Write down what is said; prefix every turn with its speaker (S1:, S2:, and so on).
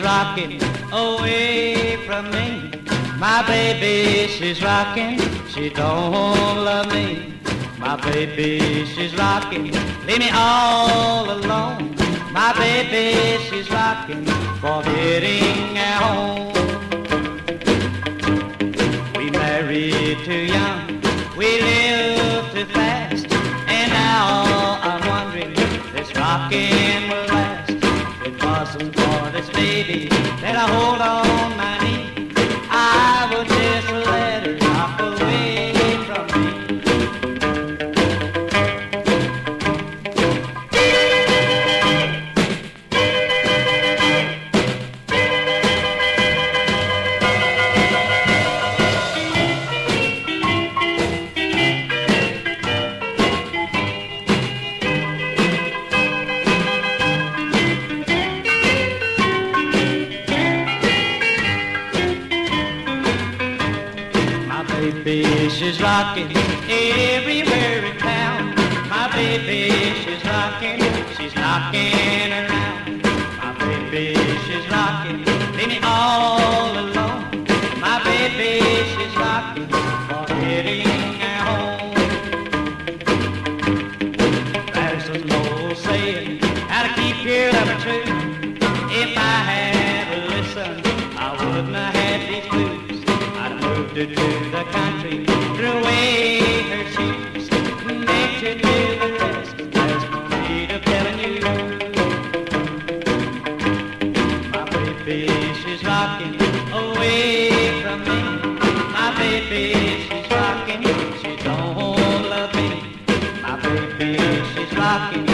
S1: rocking away from me. My baby, she's rocking, she don't love me. My baby, she's rocking, leave me all alone. My baby, she's rocking, forgetting at home. We married too young, we lived too fast, and now I'm wondering if this rocking will last. If it wasn't for this baby that I hold on my knee, I would just let her rock away from me. My baby, she's rocking everywhere in town. My baby, she's rocking, she's knocking around. My baby, she's rocking, leave me all alone. My baby, she's rocking, forgetting at home. There's an old saying, how to keep your lover true. If I had listened, I wouldn't have had these blues. I'd moved her to the country, threw away her shoes, make her do the rest. There's no need of telling you. My baby, she's rocking away from me. My baby, she's rocking, she don't love me. My baby, she's rocking